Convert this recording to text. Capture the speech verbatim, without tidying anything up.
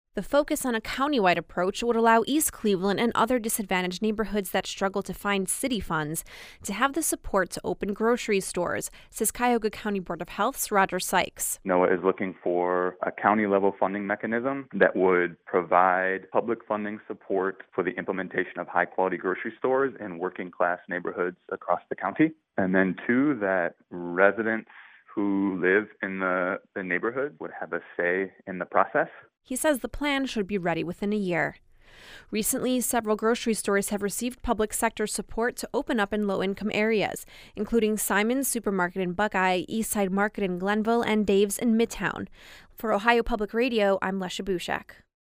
The focus on a countywide approach would allow East Cleveland and other disadvantaged neighborhoods that struggle to find city funds to have the support to open grocery stores, says Cuyahoga County Board of Health's Roger Sykes. NOAA is looking for a county-level funding mechanism that would provide public funding support for the implementation of high-quality grocery stores in working-class neighborhoods across the county. And then two, that residents who live in the, the neighborhood would have a say in the process. He says the plan should be ready within a year. Recently, several grocery stores have received public sector support to open up in low-income areas, including Simon's Supermarket in Buckeye, Eastside Market in Glenville, and Dave's in Midtown. For Ohio Public Radio, I'm Lesha Bushak.